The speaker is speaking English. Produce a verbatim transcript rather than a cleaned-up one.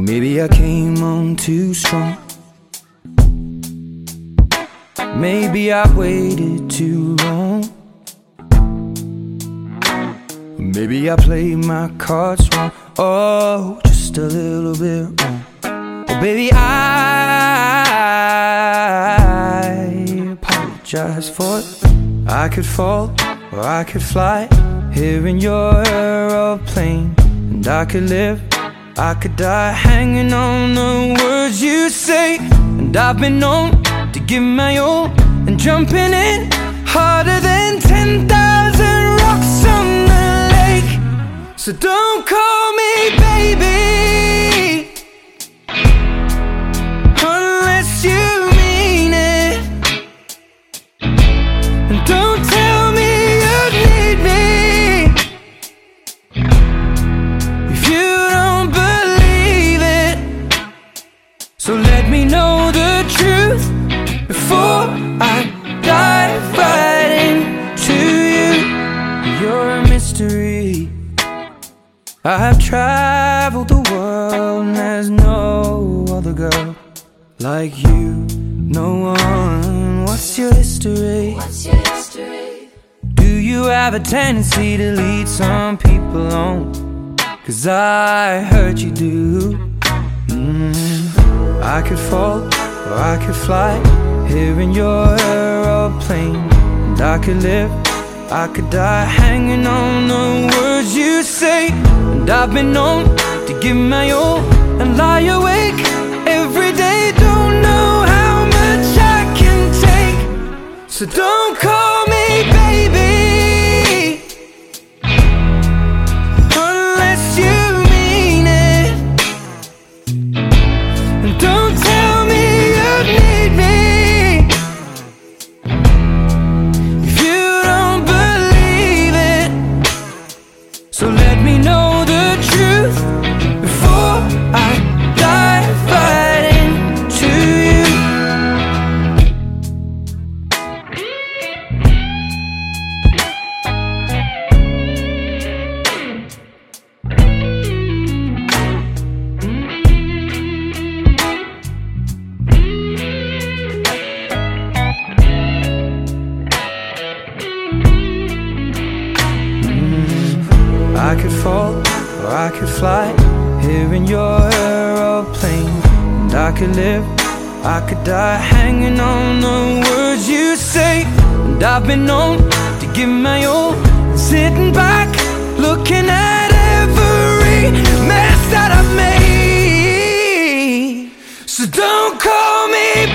Maybe I came on too strong. Maybe I waited too long. Maybe I played my cards wrong. Oh, just a little bit wrong. Oh, baby, I apologize for it. I could fall or I could fly here in your aeroplane, and I could live, I could die hanging on the words you say. And I've been known to give my all and jumping in harder than ten thousand rocks on the lake. So don't call me baby unless you mean it, and don't tell me you need me if you don't believe it. So let me know the truth before I dive right into you. You're a mystery. I have traveled the world and there's no other girl like you. No one. What's your history? What's your history? Do you have a tendency to lead some people on? 'Cause I heard you do. mm. I could fall or I could fly here in your aeroplane, and I could live, I could die hanging on the words you say. And I've been known to give my all and lie awake every day. Don't know how much I can take. So don't call me baby unless you mean it, and don't tell me you need me if you don't believe it. So let me know the truth before I dive right into you. I could fall or I could fly here in your aeroplane, and I could live, I could die hanging on the words you say. And I've been known to give my all, sitting back looking at every mess that I've made. So don't call me